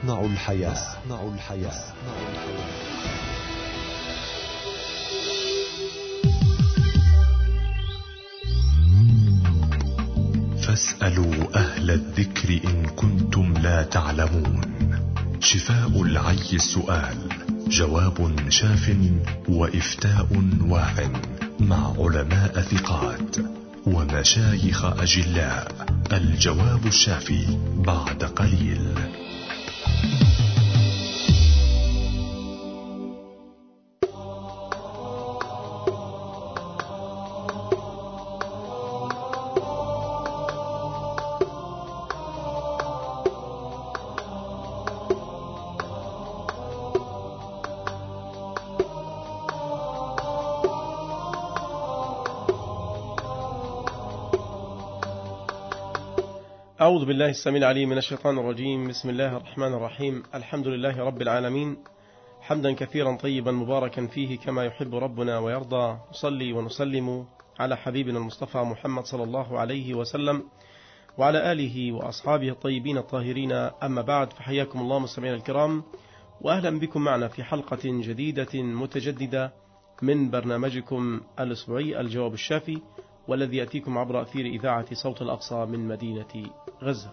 نصنع الحياة. فاسألوا أهل الذكر إن كنتم لا تعلمون. شفاء العي السؤال، جواب شاف وإفتاء واع، مع علماء ثقات ومشايخ أجلاء. الجواب الشافي بعد قليل. أعوذ بالله السميع العليم من الشيطان الرجيم. بسم الله الرحمن الرحيم. الحمد لله رب العالمين، حمدا كثيرا طيبا مباركا فيه كما يحب ربنا ويرضى. نصلي ونسلم على حبيبنا المصطفى محمد صلى الله عليه وسلم وعلى آله وأصحابه الطيبين الطاهرين. أما بعد، فحياكم الله مستمعينا الكرام، وأهلا بكم معنا في حلقة جديدة متجددة من برنامجكم الأسبوعي الجواب الشافي، والذي يأتيكم عبر أثير إذاعة صوت الأقصى من مدينة غزة.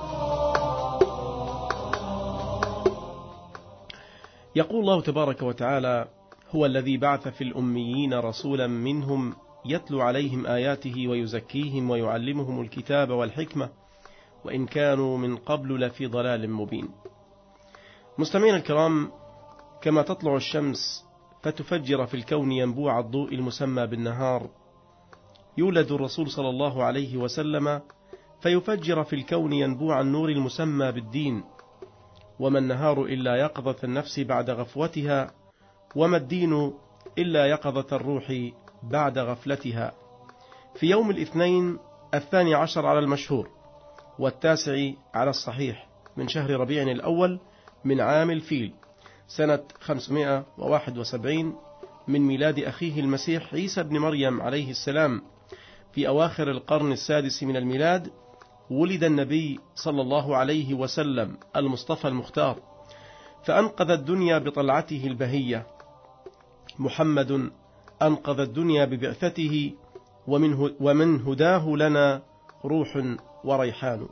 يقول الله تبارك وتعالى: هو الذي بعث في الأميين رسولا منهم يتلو عليهم آياته ويزكيهم ويعلمهم الكتاب والحكمة وإن كانوا من قبل لفي ضلال مبين. مستمعين الكرام، كما تطلع الشمس فتفجر في الكون ينبوع الضوء المسمى بالنهار، يولد الرسول صلى الله عليه وسلم فيفجر في الكون ينبوع النور المسمى بالدين. وما النهار إلا يقظة النفس بعد غفوتها، وما الدين إلا يقظة الروح بعد غفلتها. في يوم الاثنين 12 على المشهور والتاسع على الصحيح من شهر ربيع الأول من عام الفيل سنة 571 من ميلاد أخيه المسيح عيسى بن مريم عليه السلام، في أواخر القرن السادس من الميلاد، ولد النبي صلى الله عليه وسلم المصطفى المختار، فأنقذ الدنيا بطلعته البهية. محمد أنقذ الدنيا ببعثته، ومن هداه لنا روح وريحان.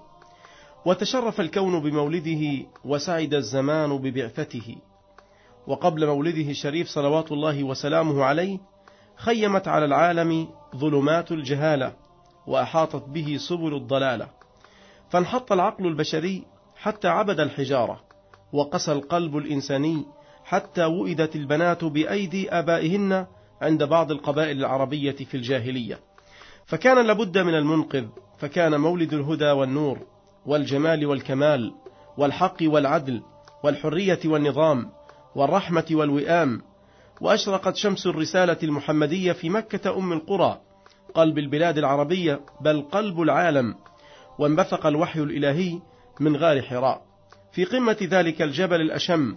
وتشرف الكون بمولده، وسعد الزمان ببعثته. وقبل مولده الشريف صلوات الله وسلامه عليه خيمت على العالم ظلمات الجهالة، وأحاطت به سبل الضلالة، فانحط العقل البشري حتى عبد الحجارة، وقسى القلب الإنساني حتى وئدت البنات بأيدي آبائهن عند بعض القبائل العربية في الجاهلية. فكان لابد من المنقذ، فكان مولد الهدى والنور والجمال والكمال والحق والعدل والحرية والنظام والرحمة والوئام. وأشرقت شمس الرسالة المحمدية في مكة أم القرى، قلب البلاد العربية، بل قلب العالم. وانبثق الوحي الإلهي من غار حراء في قمة ذلك الجبل الأشم،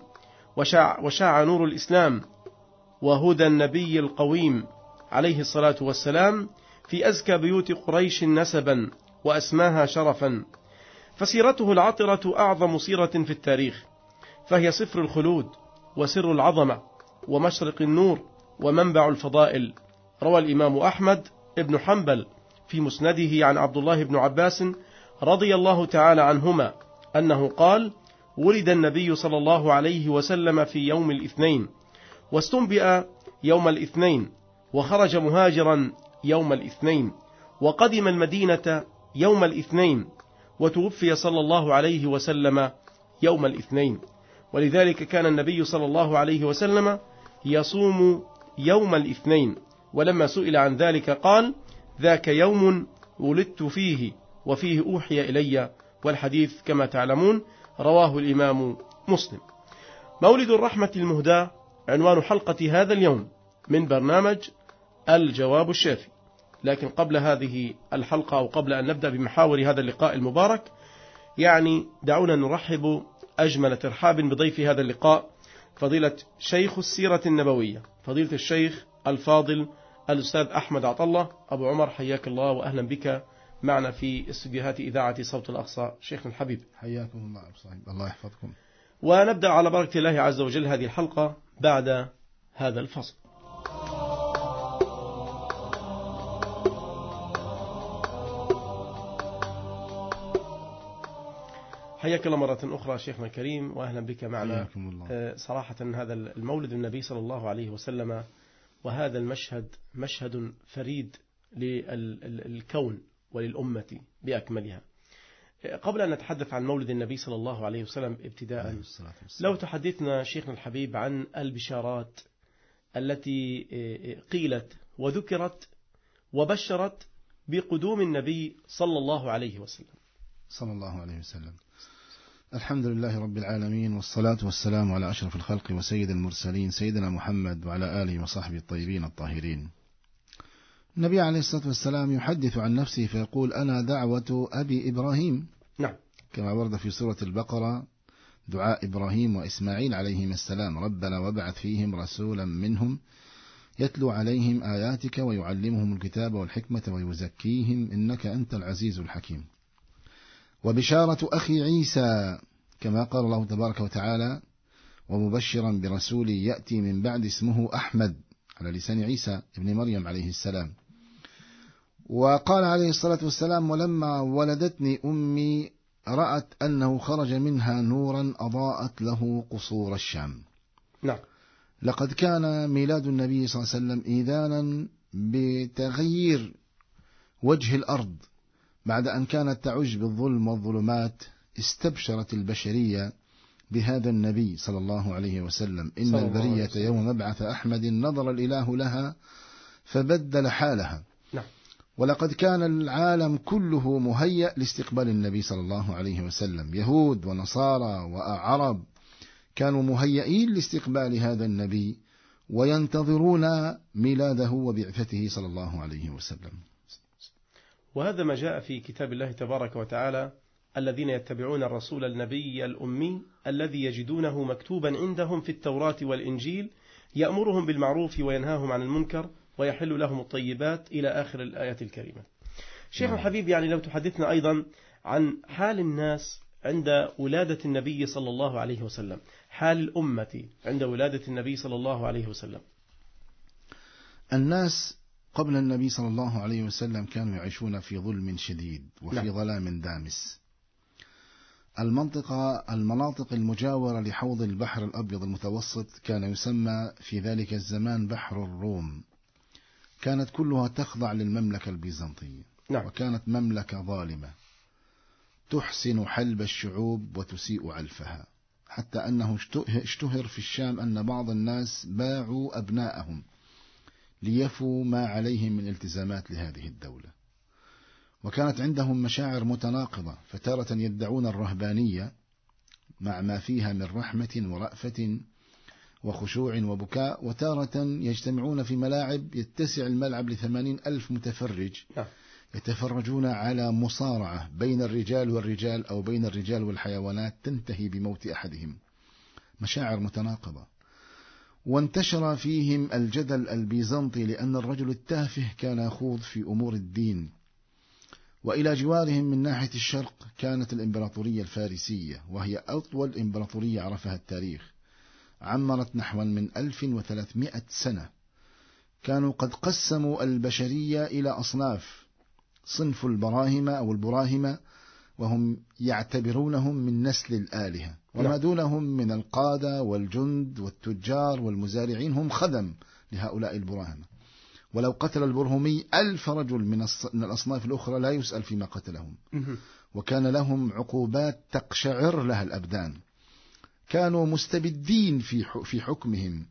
وشاع نور الإسلام وهدى النبي القويم عليه الصلاة والسلام في أزكى بيوت قريش نسبا وأسماها شرفا. فسيرته العطرة أعظم سيرة في التاريخ، فهي صفر الخلود وسر العظمة ومشرق النور ومنبع الفضائل. روى الإمام أحمد ابن حنبل في مسنده عن عبد الله بن عباس رضي الله تعالى عنهما أنه قال: ولد النبي صلى الله عليه وسلم في يوم الاثنين، واستنبئ يوم الاثنين، وخرج مهاجرا يوم الاثنين، وقدم المدينة يوم الاثنين، وتوفي صلى الله عليه وسلم يوم الاثنين. ولذلك كان النبي صلى الله عليه وسلم يصوم يوم الاثنين، ولما سئل عن ذلك قال: ذاك يوم ولدت فيه وفيه أوحي إلي. والحديث كما تعلمون رواه الإمام مسلم. مولد الرحمة المهداة عنوان حلقة هذا اليوم من برنامج الجواب الشافي. لكن قبل هذه الحلقة، أو قبل أن نبدأ بمحاور هذا اللقاء المبارك، دعونا نرحب أجمل ترحاب بضيف هذا اللقاء، فضيلة شيخ السيرة النبوية، فضيلة الشيخ الفاضل الأستاذ أحمد عطلة أبو عمر. حياك الله وأهلا بك معنا في استديوهات إذاعة صوت الأقصى. شيخنا الحبيب، حياكم الله. الله يحفظكم. ونبدأ على بركة الله عز وجل هذه الحلقة بعد هذا الفصل. حياك الله مرة أخرى شيخنا الكريم، وأهلا بك معنا. صراحة هذا المولد النبي صلى الله عليه وسلم وهذا المشهد مشهد فريد للكون وللأمة بأكملها. قبل أن نتحدث عن مولد النبي صلى الله عليه وسلم ابتداء، لو تحدثنا شيخنا الحبيب عن البشارات التي قيلت وذكرت وبشرت بقدوم النبي صلى الله عليه وسلم. صلى الله عليه وسلم. الحمد لله رب العالمين، والصلاة والسلام على أشرف الخلق وسيد المرسلين سيدنا محمد وعلى آله وصحبه الطيبين الطاهرين. النبي عليه الصلاة والسلام يحدث عن نفسه فيقول: أنا دعوة أبي إبراهيم. نعم. كما ورد في سورة البقرة دعاء إبراهيم وإسماعيل عليهما السلام: ربنا وابعث فيهم رسولا منهم يتلو عليهم آياتك ويعلمهم الكتاب والحكمة ويزكيهم إنك أنت العزيز الحكيم. وبشارة أخي عيسى كما قال الله تبارك وتعالى: ومبشرا برسول يأتي من بعد اسمه أحمد، على لسان عيسى ابن مريم عليه السلام. وقال عليه الصلاة والسلام: ولما ولدتني أمي رأت أنه خرج منها نورا أضاءت له قصور الشام. نعم. لقد كان ميلاد النبي صلى الله عليه وسلم إيذانا بتغيير وجه الأرض بعد أن كانت تعج بالظلم والظلمات. استبشرت البشرية بهذا النبي صلى الله عليه وسلم: إن البرية يوم مبعث أحمد نظر الإله لها فبدل حالها. نعم. ولقد كان العالم كله مهيأ لاستقبال النبي صلى الله عليه وسلم، يهود ونصارى وعرب كانوا مهيئين لاستقبال هذا النبي وينتظرون ميلاده وبعثته صلى الله عليه وسلم. وهذا ما جاء في كتاب الله تبارك وتعالى: الذين يتبعون الرسول النبي الأمي الذي يجدونه مكتوبا عندهم في التوراة والإنجيل يأمرهم بالمعروف وينهاهم عن المنكر ويحل لهم الطيبات إلى آخر الآيات الكريمة. شيخ الحبيب، يعني لو تحدثنا أيضا عن حال الناس عند ولادة النبي صلى الله عليه وسلم، حال الأمة عند ولادة النبي صلى الله عليه وسلم. الناس قبل النبي صلى الله عليه وسلم كانوا يعيشون في ظلم شديد وفي ظلام دامس. المناطق المجاورة لحوض البحر الأبيض المتوسط كان يسمى في ذلك الزمان بحر الروم، كانت كلها تخضع للمملكة البيزنطية. نعم. وكانت مملكة ظالمة تحسن حلب الشعوب وتسيء علفها، حتى أنه اشتهر في الشام أن بعض الناس باعوا أبناءهم ليفوا ما عليهم من التزامات لهذه الدولة. وكانت عندهم مشاعر متناقضة، فتارة يدعون الرهبانية مع ما فيها من رحمة ورأفة وخشوع وبكاء، وتارة يجتمعون في ملاعب يتسع الملعب ل80,000 متفرج يتفرجون على مصارعة بين الرجال والرجال أو بين الرجال والحيوانات تنتهي بموت أحدهم. مشاعر متناقضة. وانتشر فيهم الجدل البيزنطي لأن الرجل التافه كان يخوض في أمور الدين. وإلى جوارهم من ناحية الشرق كانت الإمبراطورية الفارسية، وهي أطول إمبراطورية عرفها التاريخ، عمرت نحو من 1300 سنة. كانوا قد قسموا البشرية إلى أصناف: صنف البراهمة أو البراهمة، وهم يعتبرونهم من نسل الآلهة، وما دونهم من القادة والجند والتجار والمزارعين هم خدم لهؤلاء البراهمة. ولو قتل البرهمي 1000 رجل من الأصناف الأخرى لا يسأل فيما قتلهم. وكان لهم عقوبات تقشعر لها الأبدان. كانوا مستبدين في حكمهم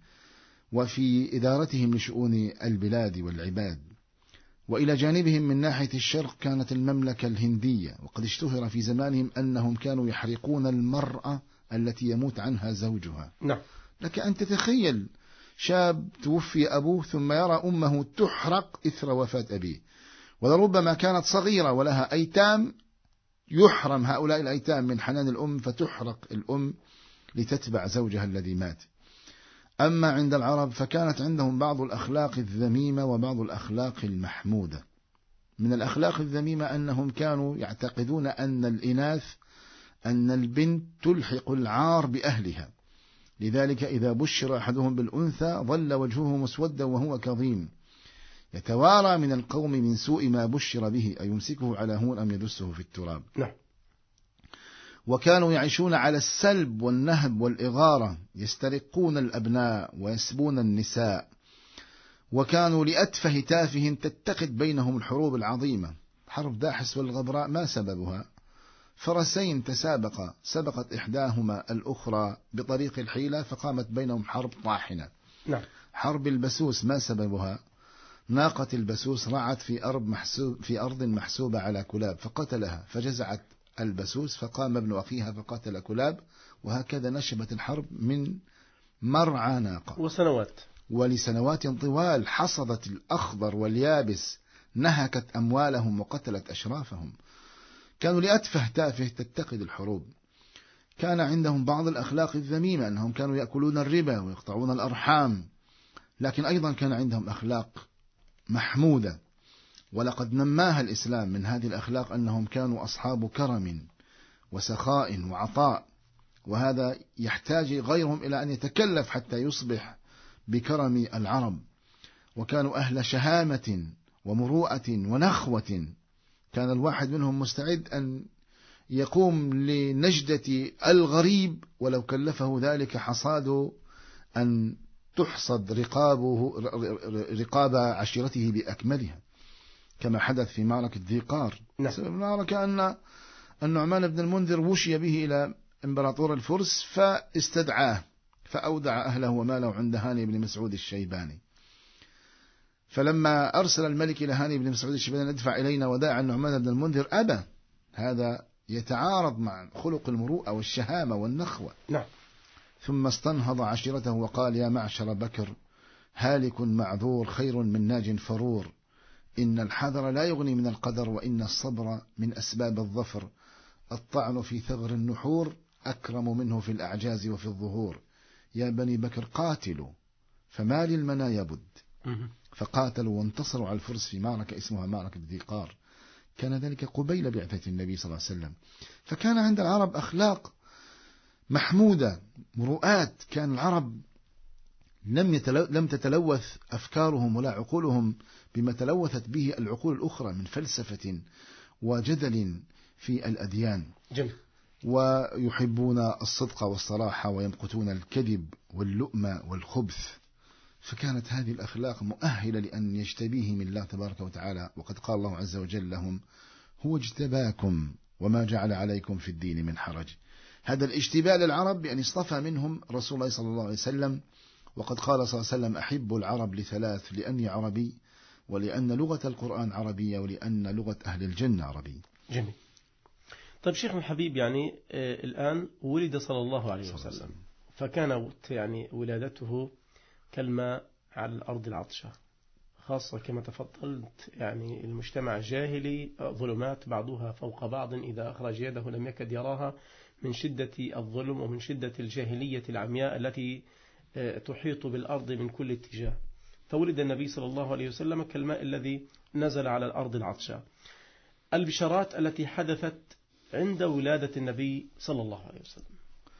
وفي إدارتهم لشؤون البلاد والعباد. وإلى جانبهم من ناحية الشرق كانت المملكة الهندية، وقد اشتهر في زمانهم أنهم كانوا يحرقون المرأة التي يموت عنها زوجها. نعم. لك أن تتخيل شاب توفي أبوه ثم يرى أمه تحرق إثر وفاة أبيه، ولربما كانت صغيرة ولها أيتام، يحرم هؤلاء الأيتام من حنان الأم فتحرق الأم لتتبع زوجها الذي مات. أما عند العرب فكانت عندهم بعض الأخلاق الذميمة وبعض الأخلاق المحمودة. من الأخلاق الذميمة أنهم كانوا يعتقدون أن الإناث أن البنت تلحق العار بأهلها، لذلك إذا بشر أحدهم بالأنثى ظل وجهه مسودا وهو كظيم يتوارى من القوم من سوء ما بشر به، أيمسكه على هون أم يدسه في التراب. نعم. وكانوا يعيشون على السلب والنهب والإغارة، يسترقون الأبناء ويسبون النساء، وكانوا لأتفه تافه تتقد بينهم الحروب العظيمة. حرب داحس والغبراء ما سببها؟ فرسين تسابقا، سبقت إحداهما الأخرى بطريق الحيلة فقامت بينهم حرب طاحنة. نعم. حرب البسوس ما سببها؟ ناقة البسوس رعت في أرض محسوبة على كلاب فقتلها، فجزعت البسوس فقام ابن أخيها فقتل كلاب، وهكذا نشبت الحرب من مرعى ناقة. وسنوات، ولسنوات طوال حصدت الأخضر واليابس، نهكت أموالهم وقتلت أشرافهم. كانوا لأتفه تافه تتقد الحروب. كان عندهم بعض الأخلاق الذميمة، أنهم كانوا يأكلون الربا ويقطعون الأرحام، لكن أيضا كان عندهم أخلاق محمودة، ولقد نماها الإسلام. من هذه الأخلاق أنهم كانوا أصحاب كرم وسخاء وعطاء، وهذا يحتاج غيرهم إلى أن يتكلف حتى يصبح بكرم العرب. وكانوا أهل شهامة ومروءة ونخوة، كان الواحد منهم مستعد أن يقوم لنجدة الغريب ولو كلفه ذلك حصاد أن تحصد رقاب عشيرته بأكملها، كما حدث في معركة ذي قار. سبب المعركة أن النعمان بن المنذر وشي به إلى إمبراطور الفرس فاستدعاه، فأودع أهله وماله عند هاني بن مسعود الشيباني. فلما أرسل الملك إلى هاني بن مسعود الشيباني ادفع إلينا وداع النعمان بن المنذر، أبى. هذا يتعارض مع خلق المروءة والشهامة والنخوة. نعم. ثم استنهض عشيرته وقال: يا معشر بكر، هالك معذور خير من ناج فرور، إن الحذر لا يغني من القدر، وإن الصبر من أسباب الظفر، الطعن في ثغر النحور أكرم منه في الأعجاز وفي الظهور، يا بني بكر قاتلوا فما للمنايا بد. فقاتلوا وانتصروا على الفرس في معركة اسمها معركة ذي قار، كان ذلك قبيل بعثة النبي صلى الله عليه وسلم. فكان عند العرب أخلاق محمودة، مروءات. كان العرب لم تتلوث أفكارهم ولا عقولهم بما تلوثت به العقول الأخرى من فلسفة وجدل في الأديان. جميل. ويحبون الصدق والصراحة ويمقتون الكذب واللؤم والخبث. فكانت هذه الأخلاق مؤهلة لأن يجتبيهم الله تبارك وتعالى، وقد قال الله عز وجل لهم: هو اجتباكم وما جعل عليكم في الدين من حرج. هذا الاجتباء للعرب بأن اصطفى منهم رسول الله صلى الله عليه وسلم، وقد قال صلى الله عليه وسلم: أحب العرب لثلاث: لأني عربي، ولأن لغة القرآن عربية، ولأن لغة أهل الجنة عربي. جميل. طيب شيخنا الحبيب، يعني الآن ولد صلى الله عليه وسلم، فكان يعني ولادته كالماء على الأرض العطشة، خاصة كما تفضلت يعني المجتمع جاهلي، ظلمات بعضها فوق بعض، إذا أخرج يده لم يكد يراها من شدة الظلم ومن شدة الجاهلية العمياء التي تحيط بالأرض من كل اتجاه. فولد النبي صلى الله عليه وسلم كالماء الذي نزل على الأرض العطشة. البشارات التي حدثت عند ولادة النبي صلى الله عليه وسلم: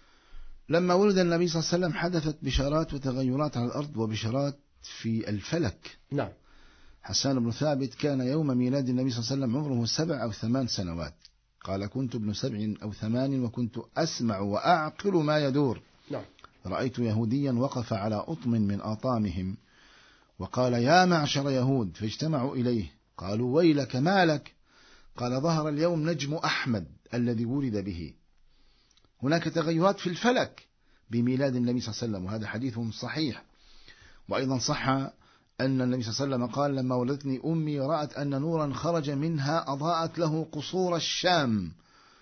لما ولد النبي صلى الله عليه وسلم حدثت بشارات وتغيرات على الأرض وبشارات في الفلك. نعم. حسان بن ثابت كان يوم ميلاد النبي صلى الله عليه وسلم عمره 7 أو 8 سنوات، قال: كنت ابن 7 أو 8 وكنت أسمع وأعقل ما يدور. نعم. رأيت يهوديا وقف على أطم من أطامهم وقال: يا معشر يهود، فاجتمعوا إليه قالوا: ويلك ما لك؟ قال: ظهر اليوم نجم أحمد الذي ولد به. هناك تغيرات في الفلك بميلاد النبي صلى الله عليه وسلم، وهذا حديث صحيح. وأيضا صح أن النبي صلى الله عليه وسلم قال: لما ولدتني أمي رأت أن نورا خرج منها أضاءت له قصور الشام،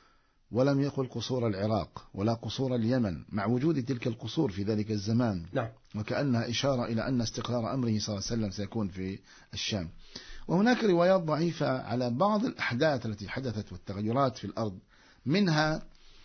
ولم يقل قصور العراق ولا قصور اليمن، مع وجود تلك القصور في ذلك الزمان. نعم. وكأنها إشارة إلى أن استقرار أمره صلى الله عليه وسلم سيكون في الشام. وهناك روايات ضعيفة على بعض الأحداث التي حدثت والتغيرات في الأرض، منها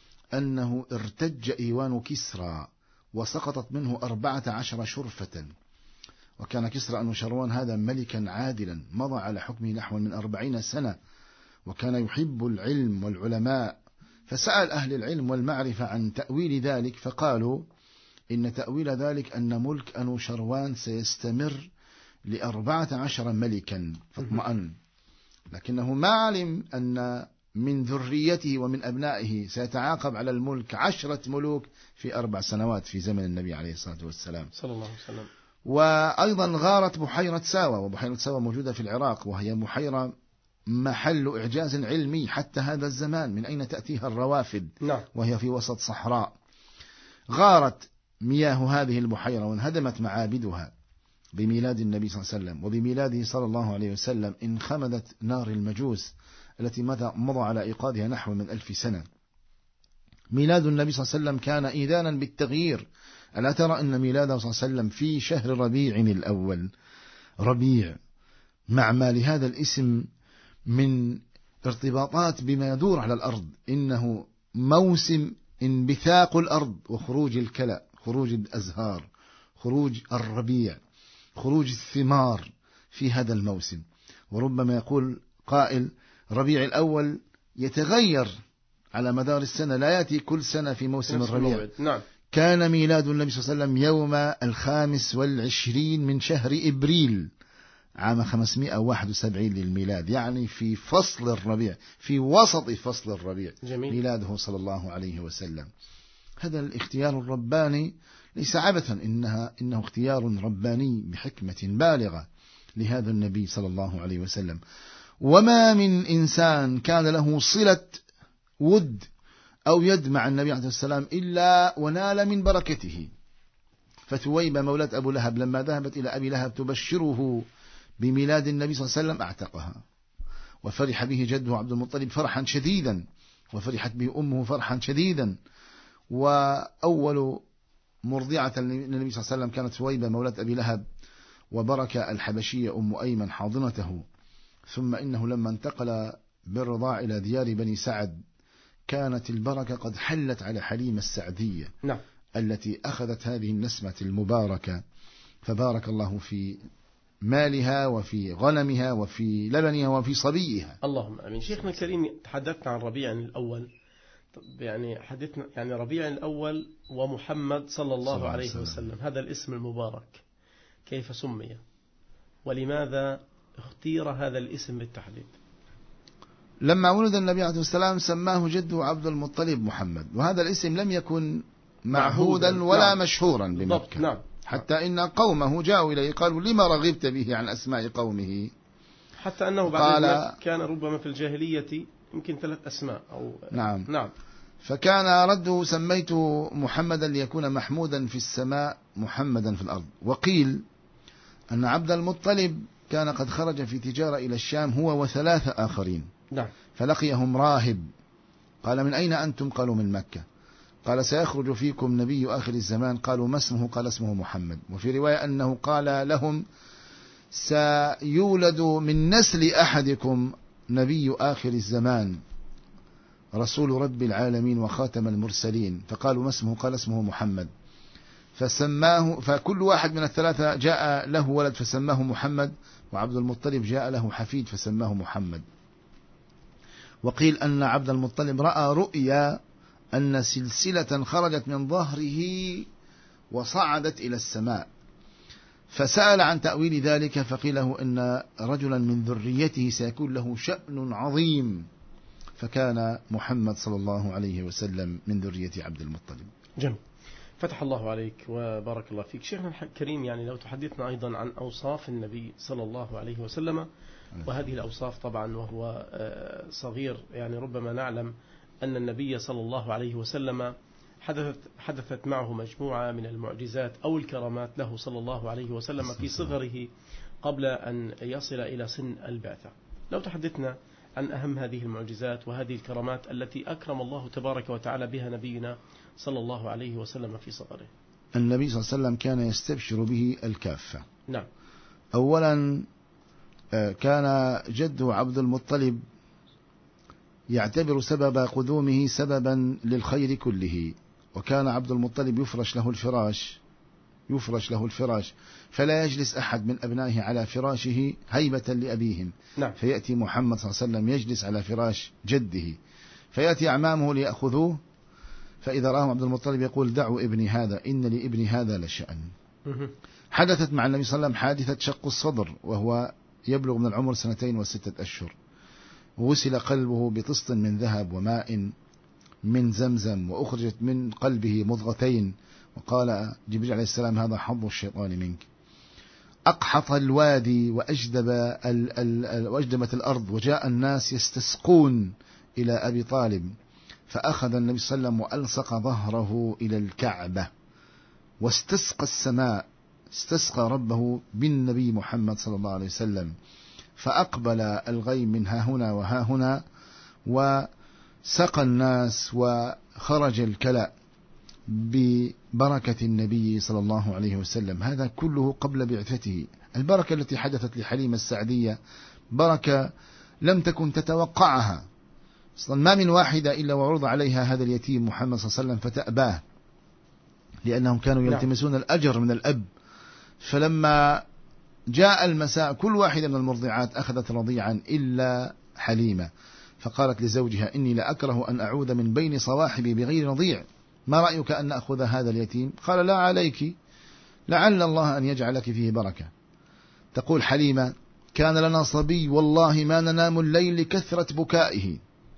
أنه ارتج إيوان كسرى وسقطت منه 14 شرفة. وكان كسرى أنوشروان هذا ملكا عادلا مضى على حكمه نحو من 40 سنة، وكان يحب العلم والعلماء، فسأل أهل العلم والمعرفة عن تأويل ذلك، فقالوا إن تأويل ذلك أن ملك أنوشروان سيستمر ل14 ملكا فاطمأن، لكنه ما علم أن من ذريته ومن أبنائه سيتعاقب على الملك 10 ملوك في 4 سنوات في زمن النبي عليه الصلاة والسلام صلى الله عليه وسلم. وأيضا غارت بحيرة ساوى، وبحيرة ساوى موجودة في العراق، وهي بحيرة محل إعجاز علمي حتى هذا الزمان، من أين تأتيها الروافد؟ نعم. وهي في وسط صحراء. غارت مياه هذه البحيرة وانهدمت معابدها بميلاد النبي صلى الله عليه وسلم، وبميلاده صلى الله عليه وسلم انخمدت نار المجوس التي مضى على إيقادها نحو من 1000 سنة. ميلاد النبي صلى الله عليه وسلم كان إيذانا بالتغيير. ألا ترى أن ميلاده صلى الله عليه وسلم في شهر ربيع الأول، ربيع مع ما لهذا الاسم من ارتباطات بما يدور على الأرض، إنه موسم انبثاق الأرض وخروج الكلأ، خروج الأزهار، خروج الربيع، خروج الثمار في هذا الموسم. وربما يقول قائل ربيع الأول يتغير على مدار السنة، لا يأتي كل سنة في موسم الربيع. نعم. كان ميلاد النبي صلى الله عليه وسلم يوم 25 من شهر إبريل عام 571 للميلاد، يعني في فصل الربيع، في وسط فصل الربيع. جميل. ميلاده صلى الله عليه وسلم. هذا الاختيار الرباني ليس عبثا، إنه اختيار رباني بحكمة بالغة لهذا النبي صلى الله عليه وسلم. وما من إنسان كان له صلة ود أو يد مع النبي عليه السلام إلا ونال من بركته. فتويبة مولاة أبو لهب لما ذهبت إلى أبي لهب تبشره بميلاد النبي صلى الله عليه وسلم أعتقها، وفرح به جده عبد المطلب فرحا شديدا، وفرحت به أمه فرحا شديدا. وأول مرضعة للنبي صلى الله عليه وسلم كانت تويبة مولاة أبي لهب، وبركة الحبشية أم أيمن حاضنته. ثم إنه لما انتقل بالرضاع إلى ديار بني سعد كانت البركة قد حلت على حليمة السعدية. نعم. التي أخذت هذه النسمة المباركة، فبارك الله في مالها وفي غنمها وفي لبنها وفي صبيها. اللهم آمين. شيخنا الكريم، تحدثنا عن ربيع الأول، يعني حدثنا يعني ربيع الأول ومحمد صلى الله عليه وسلم، هذا الاسم المبارك كيف سمي ولماذا اختير هذا الاسم بالتحديد؟ لما ولد النبي عليه السلام سماه جده عبد المطلب محمد، وهذا الاسم لم يكن معهودا ولا نعم. مشهورا بمكة. نعم. حتى إن قومه جاءوا إليه قالوا لما رغبت به عن أسماء قومه؟ حتى أنه بعد كان ربما في الجاهلية يمكن 3 أسماء أو نعم. نعم. فكان رده سميت محمدا ليكون محمودا في السماء محمدا في الأرض. وقيل أن عبد المطلب كان قد خرج في تجارة إلى الشام هو و3 آخرين. نعم. فلقيهم راهب قال من أين أنتم؟ قالوا من مكة. قال سيخرج فيكم نبي آخر الزمان. قالوا ما اسمه؟ قال اسمه محمد. وفي رواية أنه قال لهم سيولد من نسل أحدكم نبي آخر الزمان رسول رب العالمين وخاتم المرسلين. فقالوا ما اسمه؟ قال اسمه محمد. فسماه، فكل واحد من ال3 جاء له ولد فسماه محمد، وعبد المطلب جاء له حفيد فسماه محمد. وقيل أن عبد المطلب رأى رؤيا أن سلسلة خرجت من ظهره وصعدت إلى السماء، فسأل عن تأويل ذلك، فقيل له إن رجلا من ذريته سيكون له شأن عظيم، فكان محمد صلى الله عليه وسلم من ذرية عبد المطلب. جميل. فتح الله عليك وبارك الله فيك. شيخنا الكريم، يعني لو تحدثنا أيضا عن أوصاف النبي صلى الله عليه وسلم، وهذه الأوصاف طبعا وهو صغير، يعني ربما نعلم أن النبي صلى الله عليه وسلم حدثت معه مجموعة من المعجزات أو الكرامات له صلى الله عليه وسلم في صغره قبل أن يصل إلى سن البعثة. لو تحدثنا عن أهم هذه المعجزات وهذه الكرامات التي أكرم الله تبارك وتعالى بها نبينا صلى الله عليه وسلم في صغره. النبي صلى الله عليه وسلم كان يستبشر به الكافة. نعم. أولا كان جده عبد المطلب يعتبر سبب قدومه سببا للخير كله، وكان عبد المطلب يفرش له الفراش فلا يجلس أحد من أبنائه على فراشه هيبة لأبيهم. نعم. فيأتي محمد صلى الله عليه وسلم يجلس على فراش جده فيأتي أعمامه ليأخذوه، فإذا رآهم عبد المطلب يقول دعوا ابني هذا إن لابني هذا لشأن. حدثت مع النبي صلى الله عليه وسلم حادثة شق الصدر وهو يبلغ من العمر 2 و6 أشهر، وغسل قلبه بطست من ذهب وماء من زمزم، وأخرجت من قلبه مضغتين، وقال جبريل عليه السلام هذا حظ الشيطان منك. أقحط الوادي وأجدبت الأرض، وجاء الناس يستسقون إلى أبي طالب، فأخذ النبي صلى الله عليه وسلم وألصق ظهره إلى الكعبة واستسقى السماء، استسقى ربه بالنبي محمد صلى الله عليه وسلم، فأقبل الغيم من ها هنا وها هنا، وسقى الناس وخرج الكلأ ببركة النبي صلى الله عليه وسلم. هذا كله قبل بعثته. البركة التي حدثت لحليمة السعدية بركة لم تكن تتوقعها أصلا، ما من واحدة إلا وعرض عليها هذا اليتيم محمد صلى الله عليه وسلم فتأباه، لأنهم كانوا يلتمسون الأجر من الأب. فلما جاء المساء كل واحدة من المرضعات أخذت رضيعا إلا حليمة، فقالت لزوجها إني لأكره أن أعود من بين صواحبي بغير رضيع، ما رأيك أن أخذ هذا اليتيم؟ قال لا عليك، لعل الله أن يجعلك فيه بركة. تقول حليمة كان لنا صبي والله ما ننام الليل لكثرة بكائه،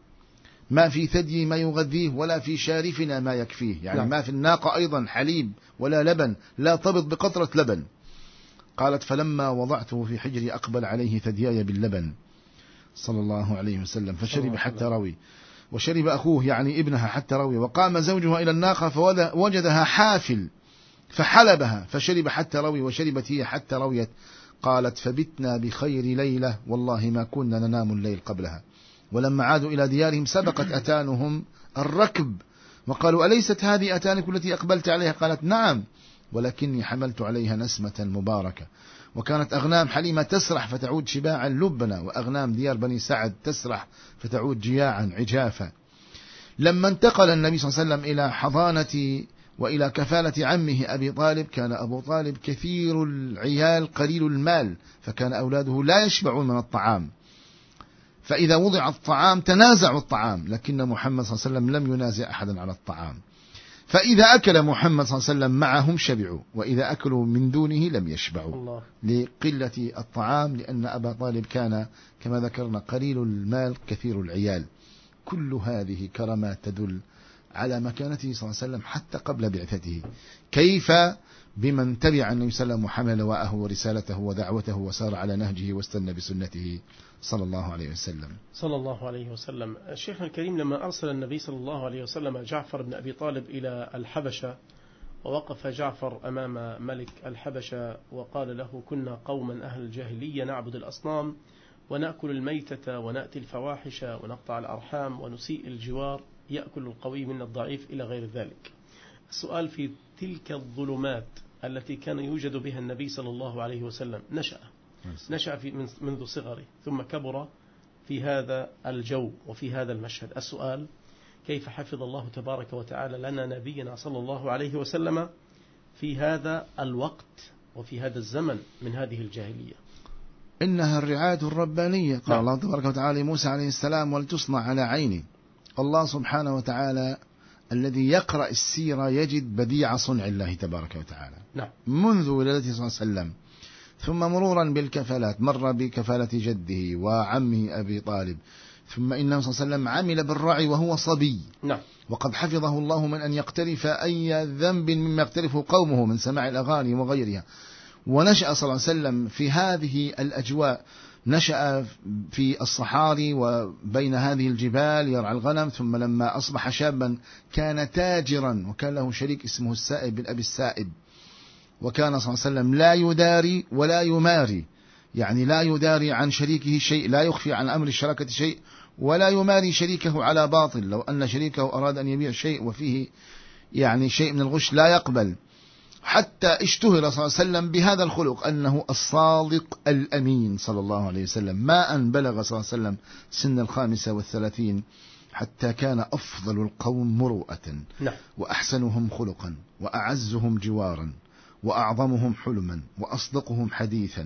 ما في ثدي ما يغذيه ولا في شارفنا ما يكفيه، يعني ما في الناقة أيضا حليب ولا لبن، لا تبط بقطرة لبن. قالت فلما وضعته في حجري أقبل عليه ثدياي باللبن صلى الله عليه وسلم فشرب حتى روي، وشرب أخوه يعني ابنها حتى روي، وقام زوجها إلى الناقة فوجدها حافل فحلبها فشرب حتى روي، وشربت هي حتى رويت. قالت فبتنا بخير ليلة والله ما كنا ننام الليل قبلها. ولما عادوا إلى ديارهم سبقت أتانهم الركب وقالوا أليست هذه أتانك التي أقبلت عليها؟ قالت نعم، ولكني حملت عليها نسمة مباركة. وكانت أغنام حليمة تسرح فتعود شباعا لبنا، وأغنام ديار بني سعد تسرح فتعود جياعا عجافا. لما انتقل النبي صلى الله عليه وسلم إلى حضانة وإلى كفالة عمه أبي طالب، كان أبو طالب كثير العيال قليل المال، فكان أولاده لا يشبعون من الطعام، فإذا وضع الطعام تنازعوا الطعام، لكن محمد صلى الله عليه وسلم لم ينازع أحدا على الطعام، فإذا أكل محمد صلى الله عليه وسلم معهم شبعوا، وإذا أكلوا من دونه لم يشبعوا لقلة الطعام، لأن أبا طالب كان كما ذكرنا قليل المال كثير العيال. كل هذه كرامات تدل على مكانته صلى الله عليه وسلم حتى قبل بعثته. كيف بمن تبع النبي صلى الله عليه وسلم وحمل لواءه ورسالته ودعوته وسار على نهجه واستنى بسنته صلى الله عليه وسلم. صلى الله عليه وسلم. الشيخ الكريم لما أرسل النبي صلى الله عليه وسلم جعفر بن أبي طالب إلى الحبشة، ووقف جعفر أمام ملك الحبشة وقال له كنا قوما أهل الجاهلية نعبد الأصنام ونأكل الميتة ونأتي الفواحش ونقطع الأرحام ونسيء الجوار، يأكل القوي من الضعيف إلى غير ذلك. السؤال في تلك الظلمات التي كان يوجد بها النبي صلى الله عليه وسلم نشأ منذ صغره ثم كبر في هذا الجو وفي هذا المشهد. السؤال كيف حفظ الله تبارك وتعالى لنا نبينا صلى الله عليه وسلم في هذا الوقت وفي هذا الزمن من هذه الجاهلية؟ إنها الرعاية الربانية. قال الله تبارك وتعالى موسى عليه السلام ولتصنع على عيني. الله سبحانه وتعالى الذي يقرأ السيرة يجد بديع صنع الله تبارك وتعالى منذ ولادته صلى الله عليه وسلم، ثم مرورا بالكفالات، مر بكفالة جده وعمه أبي طالب، ثم إنه صلى الله عليه وسلم عمل بالرعي وهو صبي، وقد حفظه الله من أن يقترف أي ذنب مما يقترفه قومه من سماع الأغاني وغيرها. ونشأ صلى الله عليه وسلم في هذه الأجواء، نشأ في الصحاري وبين هذه الجبال يرعى الغنم، ثم لما أصبح شابا كان تاجرا، وكان له شريك اسمه السائب بن أبي السائب، وكان صلى الله عليه وسلم لا يداري ولا يماري، يعني لا يداري عن شريكه شيء، لا يخفي عن أمر الشراكة شيء، ولا يماري شريكه على باطل. لو أن شريكه أراد أن يبيع شيء وفيه يعني شيء من الغش لا يقبل. حتى اشتهر صلى الله عليه وسلم بهذا الخلق أنه الصادق الأمين صلى الله عليه وسلم، ما أن بلغ صلى الله عليه وسلم سن 35 حتى كان أفضل القوم مروءة وأحسنهم خلقا وأعزهم جوارا وأعظمهم حلما وأصدقهم حديثا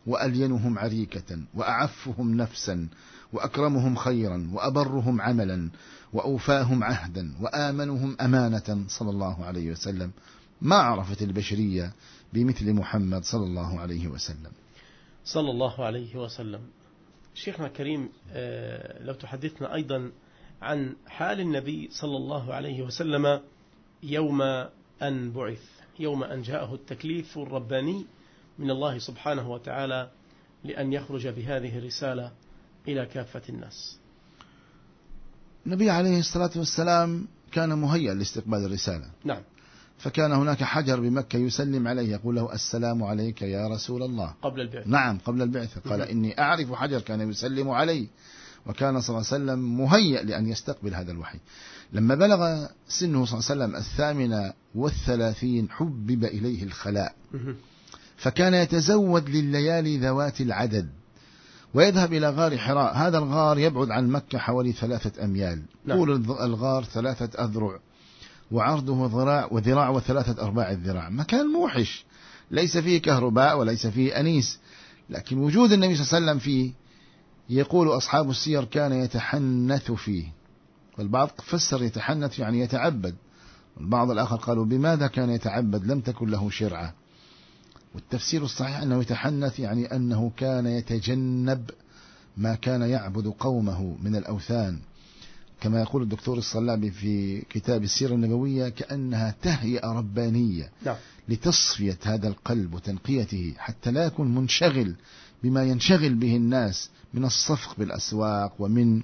وألينهم عريكة وأعفهم نفسا وأكرمهم خيرا وأبرهم عملا وأوفاهم عهدا وآمنهم أمانة صلى الله عليه وسلم. ما عرفت البشرية بمثل محمد صلى الله عليه وسلم. صلى الله عليه وسلم. شيخنا الكريم، لو تحدثنا أيضا عن حال النبي صلى الله عليه وسلم يوم أن بعث، يوم أن جاءه التكليف الرباني من الله سبحانه وتعالى لأن يخرج بهذه الرسالة إلى كافة الناس. النبي عليه الصلاة والسلام كان مهيئا لاستقبال الرسالة. نعم. فكان هناك حجر بمكة يسلم عليه يقول له السلام عليك يا رسول الله قبل البعثة. نعم قبل البعثة. قال إني أعرف حجر كان يسلم علي، وكان صلى الله عليه وسلم مهيئ لأن يستقبل هذا الوحي. لما بلغ سنه صلى الله عليه وسلم 38 حبب إليه الخلاء، فكان يتزود لليالي ذوات العدد ويذهب إلى غار حراء. هذا الغار يبعد عن مكة حوالي 3 أميال. طول الغار 3 أذرع وعرضه ذراع و3/4 الذراع. مكان موحش ليس فيه كهرباء وليس فيه أنيس، لكن وجود النبي صلى الله عليه وسلم فيه، يقول أصحاب السير كان يتحنث فيه. والبعض فسر يتحنث يعني يتعبد، والبعض الآخر قالوا بماذا كان يتعبد، لم تكن له شرعة. والتفسير الصحيح أنه يتحنث يعني أنه كان يتجنب ما كان يعبد قومه من الأوثان، كما يقول الدكتور الصلابي في كتاب السيرة النبوية كأنها تهيئة ربانية لتصفية هذا القلب وتنقيته حتى لا يكون منشغل بما ينشغل به الناس من الصفق بالأسواق ومن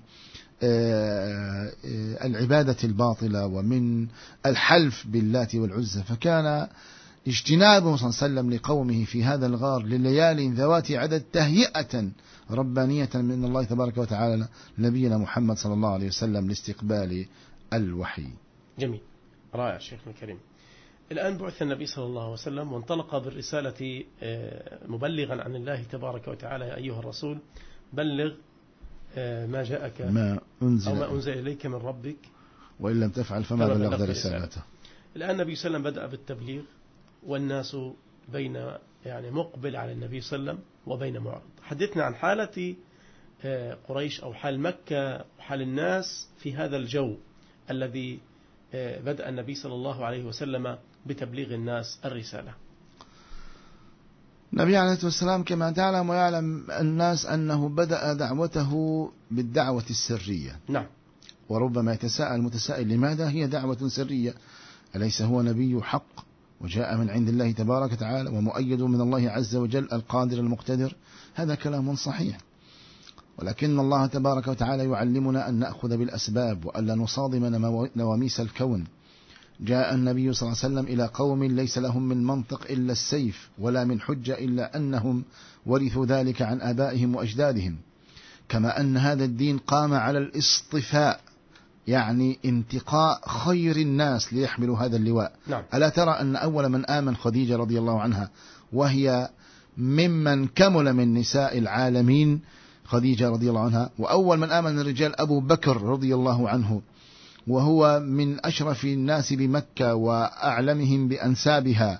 العبادة الباطلة ومن الحلف باللات والعزى. فكان اجتنابه صلى الله عليه وسلم لقومه في هذا الغار لليال ذوات عدد تهيئة ربانية من الله تبارك وتعالى نبينا محمد صلى الله عليه وسلم لاستقبال الوحي. جميل، رائع شيخنا الكريم. الآن بعث النبي صلى الله عليه وسلم وانطلق بالرسالة مبلغا عن الله تبارك وتعالى: يا أيها الرسول بلغ ما جاءك ما أنزل إليك من ربك وإن لم تفعل فما بلغت رسالته. الآن النبي صلى الله عليه وسلم بدأ بالتبليغ، والناس بين مقبل على النبي صلى الله عليه وسلم وبين معرض. حدثنا عن حالة قريش أو حال مكة وحال الناس في هذا الجو الذي بدأ النبي صلى الله عليه وسلم بتبليغ الناس الرسالة. النبي عليه الصلاة والسلام كما تعلم ويعلم الناس أنه بدأ دعوته بالدعوة السرية. نعم. وربما يتساءل المتسائل لماذا هي دعوة سرية؟ أليس هو نبي حق وجاء من عند الله تبارك وتعالى ومؤيد من الله عز وجل القادر المقتدر؟ هذا كلام صحيح، ولكن الله تبارك وتعالى يعلمنا أن نأخذ بالأسباب وألا نصادم نواميس الكون. جاء النبي صلى الله عليه وسلم إلى قوم ليس لهم من منطق إلا السيف ولا من حجة إلا أنهم ورثوا ذلك عن آبائهم وأجدادهم، كما أن هذا الدين قام على الاصطفاء، يعني انتقاء خير الناس ليحملوا هذا اللواء. نعم. ألا ترى أن أول من آمن خديجة رضي الله عنها، وهي ممن كمل من نساء العالمين خديجة رضي الله عنها، وأول من آمن الرجال أبو بكر رضي الله عنه، وهو من أشرف الناس بمكة وأعلمهم بأنسابها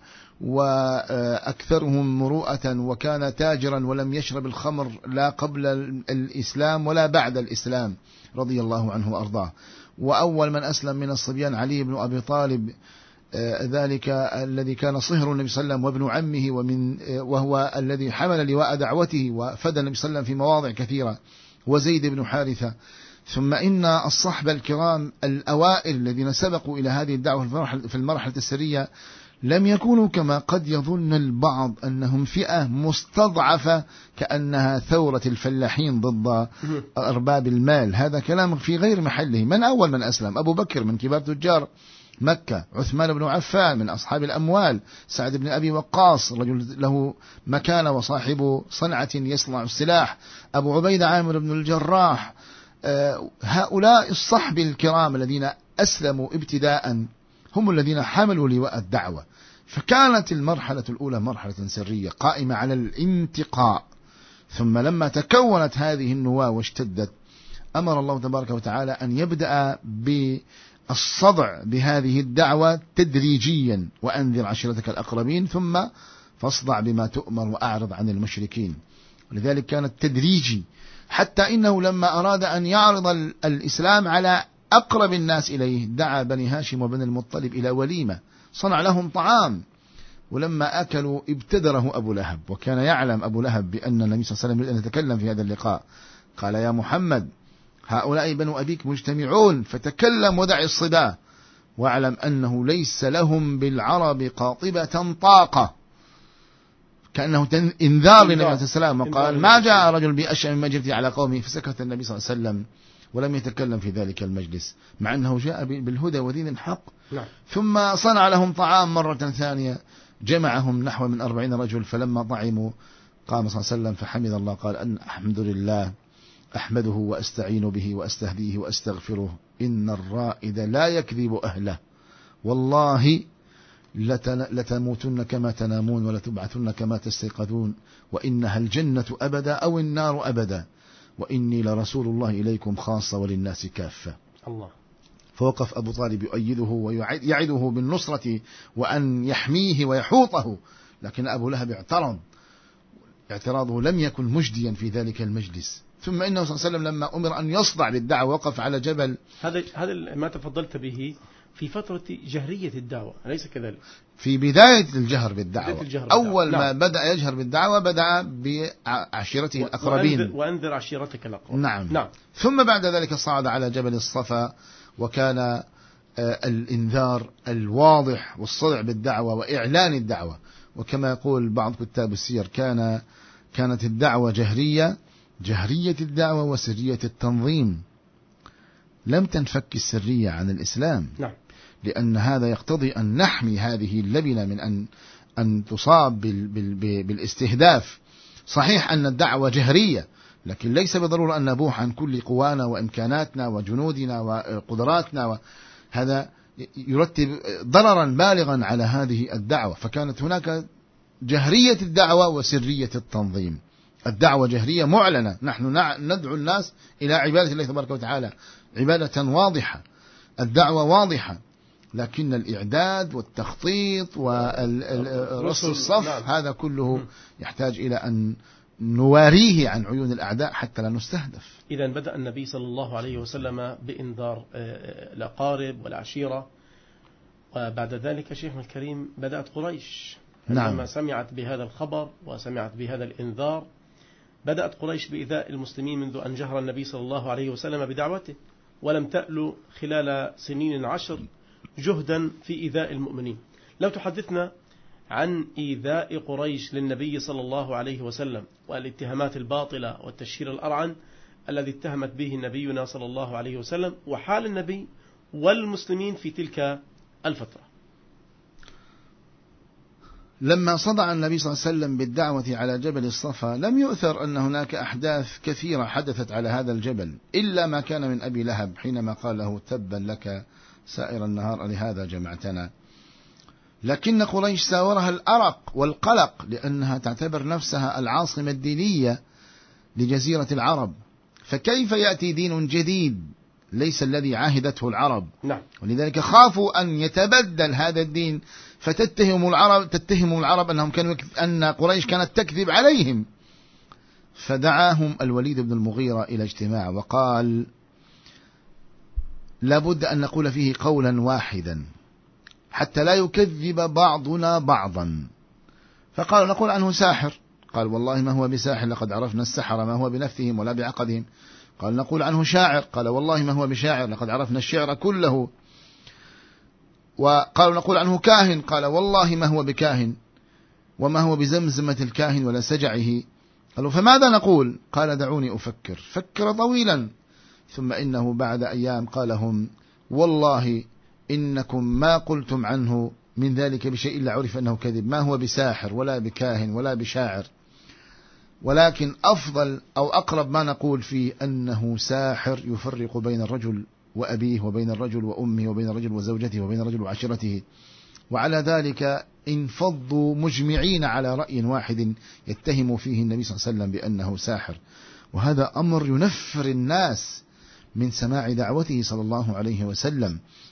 وأكثرهم مروءة، وكان تاجرا ولم يشرب الخمر لا قبل الإسلام ولا بعد الإسلام رضي الله عنه وأرضاه. وأول من أسلم من الصبيان علي بن أبي طالب، ذلك الذي كان صهر النبي صلى الله عليه وسلم وابن عمه، وهو الذي حمل لواء دعوته وفدى النبي صلى الله عليه وسلم في مواضع كثيرة، وزيد بن حارثة. ثم إن الصحبة الكرام الأوائل الذين سبقوا إلى هذه الدعوة في المرحلة السرية لم يكونوا كما قد يظن البعض أنهم فئة مستضعفة كأنها ثورة الفلاحين ضد أرباب المال. هذا كلام في غير محله. من أول من أسلم؟ أبو بكر من كبار تجار مكة، عثمان بن عفان من أصحاب الأموال، سعد بن أبي وقاص رجل له مكانة وصاحب صنعة يصنع السلاح، أبو عبيدة عامر بن الجراح. هؤلاء الصحب الكرام الذين أسلموا ابتداء هم الذين حملوا لواء الدعوة. فكانت المرحلة الأولى مرحلة سرية قائمة على الانتقاء. ثم لما تكونت هذه النواة واشتدت، أمر الله تبارك وتعالى أن يبدأ بالصدع بهذه الدعوة تدريجيا: وأنذر عشيرتك الأقربين، ثم فاصدع بما تؤمر وأعرض عن المشركين. ولذلك كانت تدريجي، حتى إنه لما أراد أن يعرض الإسلام على أقرب الناس إليه دعا بني هاشم وبني المطلب إلى وليمة، صنع لهم طعام، ولما أكلوا ابتدره أبو لهب، وكان يعلم أبو لهب بأن النبي صلى الله عليه وسلم يريد أن يتكلم في هذا اللقاء. قال: يا محمد، هؤلاء بنو أبيك مجتمعون، فتكلم ودع الصبا، واعلم أنه ليس لهم بالعرب قاطبة طاقة. كأنه إنذار للنبي عليه السلام، وقال: ما جاء رجل بأشياء مما جرت على قومه. فسكت النبي صلى الله عليه وسلم ولم يتكلم في ذلك المجلس، مع أنه جاء بالهدى ودين الحق. نعم. ثم صنع لهم طعام مرة ثانية، جمعهم نحو من 40 رجل، فلما طعموا قام صلى الله عليه وسلم فحمد الله، قال: الحمد لله، أحمده وأستعين به وأستهديه وأستغفره، إن الرائد لا يكذب أهله، والله لتموتن كما تنامون ولتبعثن كما تستيقظون، وإنها الجنة أبدا أو النار أبدا، وإني لرسول الله إليكم خاصة وللناس كافة. الله. فوقف أبو طالب يؤيده ويعده بالنصرة وأن يحميه ويحوطه، لكن أبو لهب اعتراضه لم يكن مجديا في ذلك المجلس. ثم إنه صلى الله عليه وسلم لما أمر أن يصدع بالدعوة وقف على جبل. هذا ما تفضلت به في فترة جهرية الدعوة، أليس كذلك؟ في بداية الجهر بالدعوة، أول نعم. ما بدأ يجهر بالدعوة بدأ بعشيرته الأقربين، وأنذر عشيرتك الأقرب. نعم. ثم بعد ذلك صعد على جبل الصفا، وكان الإنذار الواضح والصدع بالدعوة وإعلان الدعوة. وكما يقول بعض كتاب السير كانت الدعوة جهرية الدعوة وسرية التنظيم، لم تنفك السرية عن الإسلام. نعم. لأن هذا يقتضي أن نحمي هذه اللبنة من أن تصاب بالاستهداف. صحيح أن الدعوة جهرية، لكن ليس بالضرورة أن نبوح عن كل قوانا وإمكاناتنا وجنودنا وقدراتنا، هذا يرتب ضررا بالغا على هذه الدعوة. فكانت هناك جهرية الدعوة وسرية التنظيم. الدعوة جهرية معلنة، نحن ندعو الناس إلى عبادة الله تبارك وتعالى عبادة واضحة، الدعوة واضحة، لكن الإعداد والتخطيط ورص الصف هذا كله يحتاج إلى أن نواريه عن عيون الأعداء حتى لا نستهدف. إذا بدأ النبي صلى الله عليه وسلم بإنذار الأقارب والعشيرة، وبعد ذلك شيخنا الكريم بدأت قريش عندما سمعت بهذا الخبر وسمعت بهذا الإنذار، بدأت قريش بإيذاء المسلمين منذ أن جهر النبي صلى الله عليه وسلم بدعوته، ولم تألو خلال سنين 10 جهدا في إيذاء المؤمنين. لو تحدثنا عن إيذاء قريش للنبي صلى الله عليه وسلم والاتهامات الباطلة والتشهير الأرعن الذي اتهمت به نبينا صلى الله عليه وسلم، وحال النبي والمسلمين في تلك الفترة. لما صدع النبي صلى الله عليه وسلم بالدعوة على جبل الصفا لم يؤثر أن هناك أحداث كثيرة حدثت على هذا الجبل، إلا ما كان من أبي لهب حينما قال له: تبا لك سائر النهار لهذا جمعتنا. لكن قريش ساورها الأرق والقلق، لأنها تعتبر نفسها العاصمة الدينية لجزيرة العرب، فكيف يأتي دين جديد ليس الذي عاهدته العرب؟ نعم. ولذلك خافوا أن يتبدل هذا الدين فتتهم العرب أن قريش كانت تكذب عليهم. فدعاهم الوليد بن المغيرة إلى اجتماع وقال: لابد أن نقول فيه قولا واحدا حتى لا يكذب بعضنا بعضا. فقالوا: نقول عنه ساحر. قال: والله ما هو بساحر، لقد عرفنا السحر ما هو بنفسهم ولا بعقدهم. قال: نقول عنه شاعر. قال: والله ما هو بشاعر، لقد عرفنا الشعر كله. وقالوا: نقول عنه كاهن. قال: والله ما هو بكاهن، وما هو بزمزمة الكاهن ولا سجعه. قالوا: فماذا نقول؟ قال: دعوني أفكر. فكر طويلا، ثم إنه بعد أيام قال لهم: والله إنكم ما قلتم عنه من ذلك بشيء إلا عرف أنه كذب، ما هو بساحر ولا بكاهن ولا بشاعر، ولكن أفضل أو أقرب ما نقول فيه أنه ساحر يفرق بين الرجل وأبيه وبين الرجل وأمه وبين الرجل وزوجته وبين الرجل وعشيرته. وعلى ذلك انفضوا مجمعين على رأي واحد يتهم فيه النبي صلى الله عليه وسلم بأنه ساحر. وهذا أمر ينفر الناس من سماع دعوته صلى الله عليه وسلم.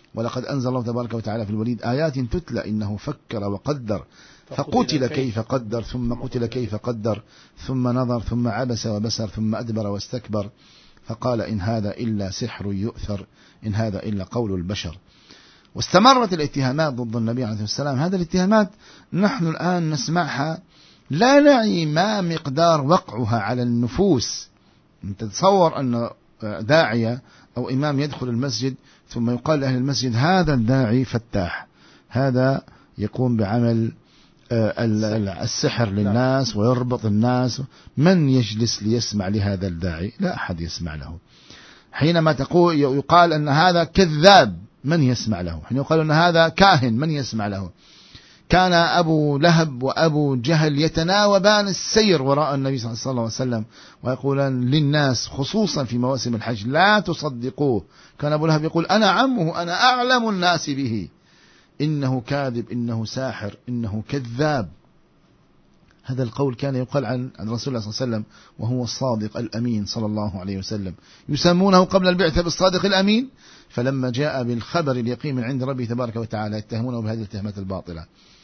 ولقد أنزل الله تبارك وتعالى في الوليد آيات تتلى إنه فكر وقدر فقتل كيف قدر ثم قتل كيف قدر ثم نظر ثم عبس وبسر ثم أدبر واستكبر فقال إن هذا إلا سحر يؤثر إن هذا إلا قول البشر. واستمرت الاتهامات ضد النبي عليه السلام. هذه الاتهامات نحن الآن نسمعها لا نعي ما مقدار وقعها على النفوس. أنت تتصور أن داعية أو إمام يدخل المسجد ثم يقال لأهل المسجد هذا الداعي فتاح، هذا يقوم بعمل السحر للناس ويربط الناس. من يجلس ليسمع لهذا الداعي؟ لا أحد يسمع له. حينما يقال أن هذا كذاب من يسمع له؟ حين يقال أن هذا كاهن من يسمع له؟ كان أبو لهب وأبو جهل يتناوبان السير وراء النبي صلى الله عليه وسلم ويقولان للناس خصوصا في مواسم الحج لا تصدقوه. كان أبو لهب يقول أنا عمه، أنا أعلم الناس به، إنه كاذب، إنه ساحر، إنه كذاب. هذا القول كان يقال عن رسول الله صلى الله عليه وسلم وهو الصادق الأمين صلى الله عليه وسلم. يسمونه قبل البعثة بالصادق الأمين، فلما جاء بالخبر اليقين من عند ربه تبارك وتعالى يتهمونه بهذه التهمات الباطلة.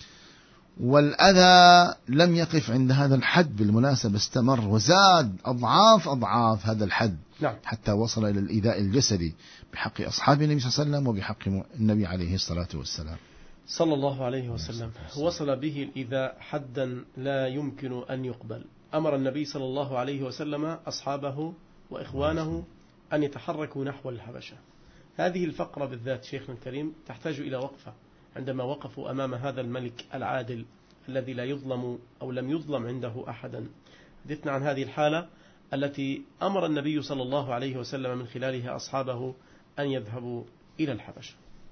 والأذى لم يقف عند هذا الحد بالمناسبة، استمر وزاد أضعاف هذا الحد. نعم. حتى وصل إلى الإيذاء الجسدي بحق أصحاب النبي صلى الله عليه وسلم وبحق النبي عليه الصلاة والسلام صلى الله عليه وسلم. وصل به الإيذاء حدا لا يمكن أن يقبل. أمر النبي صلى الله عليه وسلم أصحابه وإخوانه أن يتحركوا نحو الحبشة. هذه الفقرة بالذات شيخنا الكريم تحتاج إلى وقفة، عندما وقفوا أمام هذا الملك العادل الذي لا يظلم أو لم يظلم عنده أحدا. حدثنا عن هذه الحالة التي أمر النبي صلى الله عليه وسلم من خلالها أصحابه أن يذهبوا إلى الحبشة.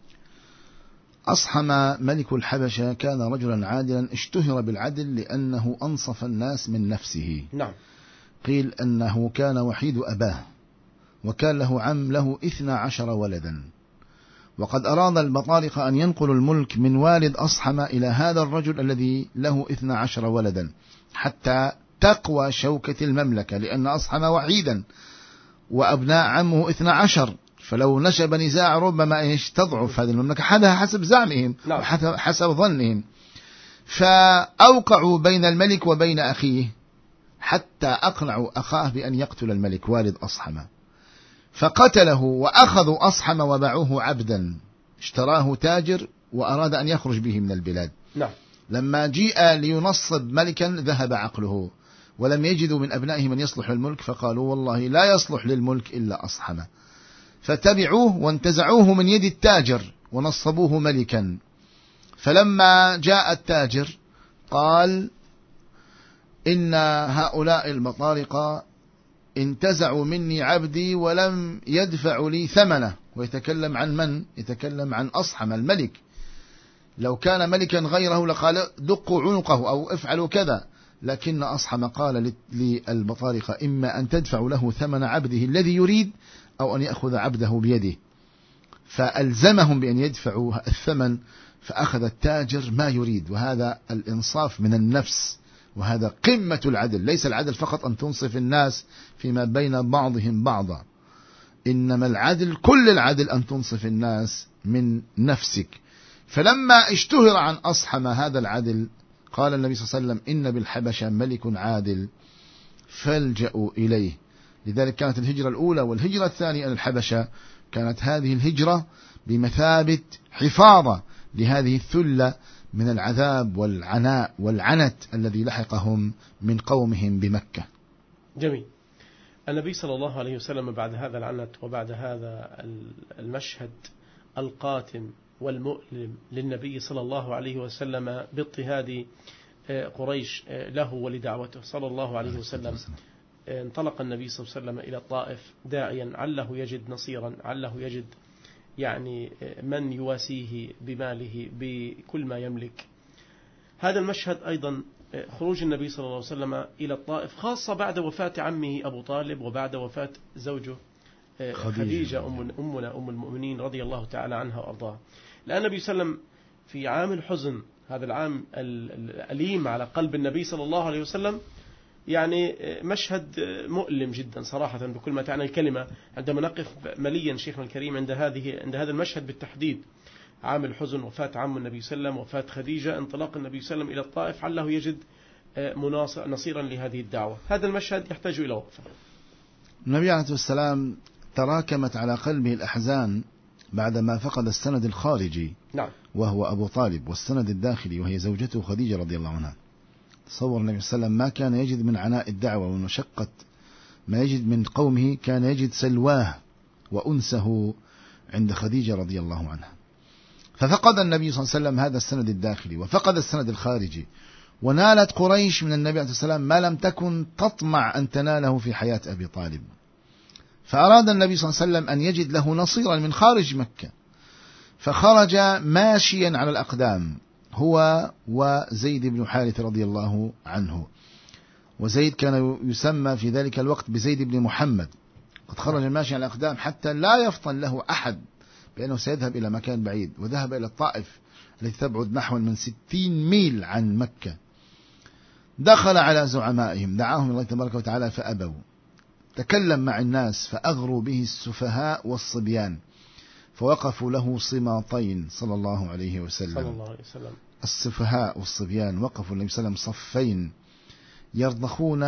أصحم ملك الحبشة كان رجلا عادلا اشتهر بالعدل لأنه أنصف الناس من نفسه. نعم. قيل أنه كان وحيد أباه وكان له عم له 12 ولدا، وقد أراد البطارقة أن ينقلوا الملك من والد أصحم إلى هذا الرجل الذي له 12 ولدا حتى تقوى شوكة المملكة، لأن أصحم وحيدا وأبناء عمه 12، فلو نشب نزاع ربما تضعف هذه المملكة. هذا حسب زعمهم وحسب ظنهم. فأوقعوا بين الملك وبين أخيه حتى أقنعوا أخاه بأن يقتل الملك والد أصحم، فقتله وأخذوا أصحم وباعوه عبدا. اشتراه تاجر وأراد أن يخرج به من البلاد. نعم. لما جيء لينصب ملكا ذهب عقله ولم يجدوا من أبنائه من يصلح للملك، فقالوا والله لا يصلح للملك إلا أصحم، فتبعوه وانتزعوه من يد التاجر ونصبوه ملكا. فلما جاء التاجر قال إن هؤلاء البطارقة انتزعوا مني عبدي ولم يدفعوا لي ثمنه. ويتكلم عن من؟ يتكلم عن أصحم الملك. لو كان ملكا غيره لقال دقوا عنقه أو افعلوا كذا، لكن أصحم قال للبطارقة إما أن تدفعوا له ثمن عبده الذي يريد أو أن يأخذ عبده بيده. فألزمهم بأن يدفعوا الثمن، فأخذ التاجر ما يريد. وهذا الإنصاف من النفس، وهذا قمة العدل. ليس العدل فقط أن تنصف الناس فيما بين بعضهم بعضا، إنما العدل كل العدل أن تنصف الناس من نفسك. فلما اشتهر عن أصحم هذا العدل قال النبي صلى الله عليه وسلم إن بالحبشة ملك عادل فالجأوا إليه. لذلك كانت الهجرة الأولى والهجرة الثانية إلى الحبشة كانت هذه الهجرة بمثابة حفاظة لهذه الثلة من العذاب والعناء والعنت الذي لحقهم من قومهم بمكة. جميل. النبي صلى الله عليه وسلم بعد هذا العنت وبعد هذا المشهد القاتم والمؤلم للنبي صلى الله عليه وسلم باضطهاد قريش له ولدعوته صلى الله عليه وسلم، انطلق النبي صلى الله عليه وسلم إلى الطائف داعيا عله يجد نصيرا، عله يجد يعني من يواسيه بماله بكل ما يملك. هذا المشهد أيضا خروج النبي صلى الله عليه وسلم إلى الطائف، خاصة بعد وفاة عمه أبو طالب وبعد وفاة زوجه خديجة أمنا أم المؤمنين رضي الله تعالى عنها وأرضاها. لأن النبي صلى الله عليه وسلم في عام الحزن، هذا العام الأليم على قلب النبي صلى الله عليه وسلم، يعني مشهد مؤلم جدا صراحة بكل ما تعني الكلمة، عندما نقف مليا شيخنا الكريم عند هذا المشهد بالتحديد، عام الحزن، وفاة عم النبي صلى الله عليه وسلم، وفاة خديجة، انطلاق النبي صلى الله عليه وسلم إلى الطائف عله يجد نصيرا لهذه الدعوة. هذا المشهد يحتاج إلى وقفة. النبي عليه الصلاة والسلام تراكمت على قلبه الأحزان بعدما فقد السند الخارجي، نعم، وهو أبو طالب، والسند الداخلي وهي زوجته خديجة رضي الله عنها. تصور النبي صلى الله عليه وسلم ما كان يجد من عناء الدعوة ومشقة ما يجد من قومه، كان يجد سلواه وأنسه عند خديجة رضي الله عنها. ففقد النبي صلى الله عليه وسلم هذا السند الداخلي وفقد السند الخارجي، ونالت قريش من النبي عليه الصلاة والسلام ما لم تكن تطمع أن تناله في حياة أبي طالب. فأراد النبي صلى الله عليه وسلم أن يجد له نصيرا من خارج مكة، فخرج ماشيا على الأقدام هو وزيد بن حارث رضي الله عنه. وزيد كان يسمى في ذلك الوقت بزيد بن محمد. قد خرج ماشيا على الأقدام حتى لا يفطن له أحد بأنه سيذهب إلى مكان بعيد، وذهب إلى الطائف التي تبعد نحو من 60 ميل عن مكة. دخل على زعمائهم، دعاهم الله تبارك وتعالى فأبوا. تكلم مع الناس فأغروا به السفهاء والصبيان، فوقفوا له صماطين صلى الله عليه وسلم. السفهاء والصبيان وقفوا النبي صلى الله عليه وسلم صفين يرضخون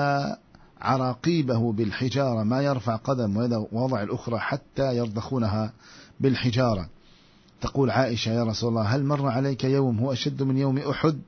عراقيبه بالحجارة، ما يرفع قدم ووضع الأخرى حتى يرضخونها بالحجارة. تقول عائشة: يا رسول الله، هل مر عليك يوم هو أشد من يوم أحد؟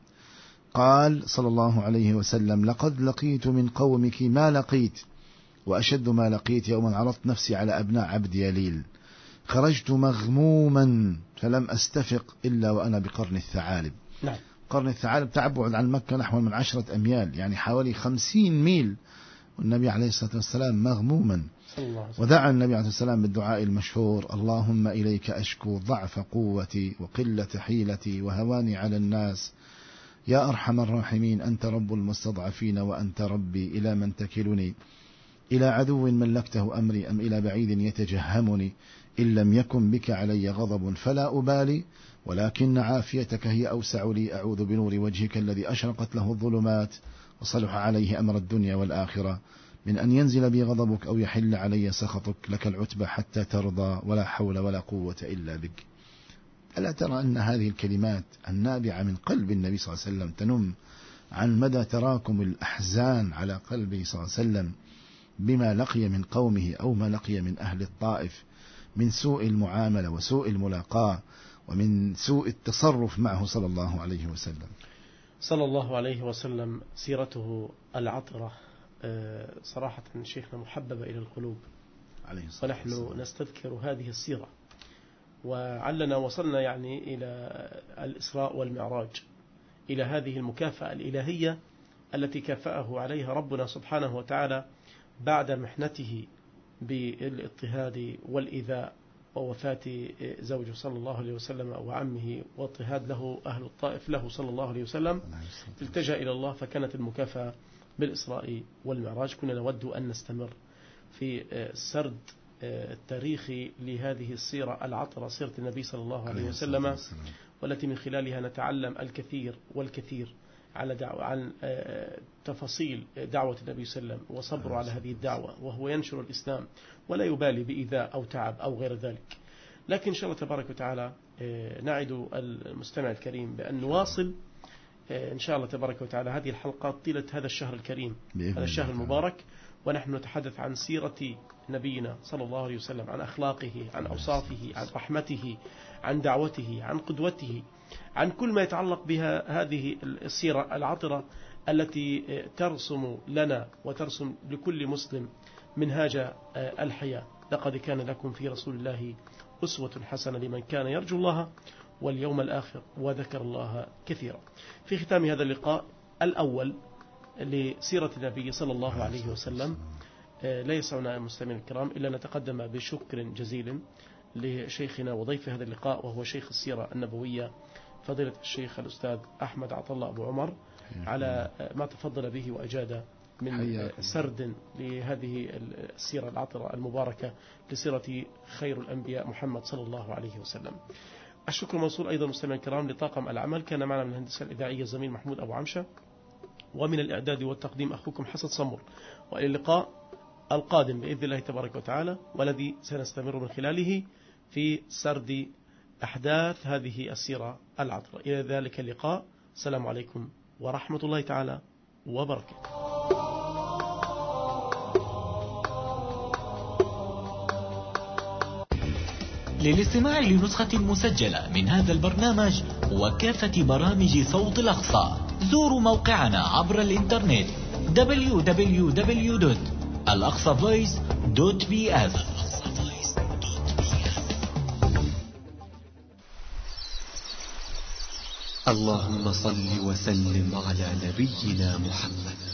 قال صلى الله عليه وسلم: لقد لقيت من قومك ما لقيت، وأشد ما لقيت يوما عرضت نفسي على أبناء عبد يليل، خرجت مغموما فلم أستفق إلا وأنا بقرن الثعالب. نعم. قرن الثعالب تبعد عن مكة نحو من 10 أميال، يعني حوالي 50 ميل، والنبي عليه الصلاة والسلام مغموما. ودعا النبي عليه الصلاة والسلام بالدعاء المشهور: اللهم إليك أشكو ضعف قوتي وقلة حيلتي وهواني على الناس، يا أرحم الراحمين، أنت رب المستضعفين وأنت ربي، إلى من تكلني؟ إلى عدو ملكته أمري أم إلى بعيد يتجهمني؟ إن لم يكن بك علي غضب فلا أبالي، ولكن عافيتك هي أوسع لي، أعوذ بنور وجهك الذي أشرقت له الظلمات وصلح عليه أمر الدنيا والآخرة من أن ينزل بي غضبك أو يحل علي سخطك، لك العتبى حتى ترضى، ولا حول ولا قوة إلا بك. ألا ترى أن هذه الكلمات النابعة من قلب النبي صلى الله عليه وسلم تنم عن مدى تراكم الأحزان على قلبه صلى الله عليه وسلم بما لقي من قومه أو ما لقي من أهل الطائف من سوء المعاملة وسوء الملاقاة ومن سوء التصرف معه صلى الله عليه وسلم. صلى الله عليه وسلم. سيرته العطرة صراحة شيخنا محببة إلى القلوب، ونحن نستذكر هذه السيرة، وعلنا وصلنا يعني إلى الإسراء والمعراج، إلى هذه المكافأة الإلهية التي كافأه عليها ربنا سبحانه وتعالى بعد محنته بالاضطهاد والإيذاء ووفاة زوجه صلى الله عليه وسلم وعمه، واضطهاد له أهل الطائف له صلى الله عليه وسلم. التجأ إلى الله، فكانت المكافأة بالإسراء والمعراج. كنا نود أن نستمر في السرد التاريخي لهذه السيرة العطرة، سيرة النبي صلى الله عليه وسلم، والتي من خلالها نتعلم الكثير والكثير عن تفاصيل دعوة النبي صلى الله عليه وسلم وصبره على هذه الدعوة، وهو ينشر الإسلام ولا يبالي بإيذاء أو تعب أو غير ذلك. لكن إن شاء الله تبارك وتعالى نعد المستمع الكريم بأن نواصل إن شاء الله تبارك وتعالى هذه الحلقات طيلة هذا الشهر الكريم، هذا الشهر المبارك، ونحن نتحدث عن سيرة نبينا صلى الله عليه وسلم، عن أخلاقه، عن أوصافه، عن رحمته، عن دعوته، عن قدوته، عن كل ما يتعلق بها هذه السيرة العطرة التي ترسم لنا وترسم لكل مسلم منهاج الحياة. لقد كان لكم في رسول الله أسوة حسنة لمن كان يرجو الله واليوم الآخر وذكر الله كثيرا. في ختام هذا اللقاء الأول لسيرة النبي صلى الله عليه وسلم، لا يسعنا المستمعين الكرام إلا نتقدم بشكر جزيل لشيخنا وضيف هذا اللقاء، وهو شيخ السيرة النبوية فضيلة الشيخ الأستاذ أحمد عطلة أبو عمر، على ما تفضل به وأجاد من سرد لهذه السيرة العطرة المباركة لسيرة خير الأنبياء محمد صلى الله عليه وسلم. الشكر موصول أيضا مستمعين الكرام لطاقم العمل، كان معنا من الهندسة الإذاعية الزميل محمود أبو عمشة، ومن الإعداد والتقديم أخوكم حسن صمر، وإلى اللقاء القادم بإذن الله تبارك وتعالى، والذي سنستمر من خلاله في سرد أحداث هذه السيرة العطرة. إلى ذلك اللقاء، السلام عليكم ورحمة الله تعالى وبركاته. للاستماع لنسخة مسجلة من هذا البرنامج وكافة برامج صوت الأقصى زوروا موقعنا عبر الإنترنت www.alaqsavoice.bs. اللهم صل وسلم على نبينا محمد.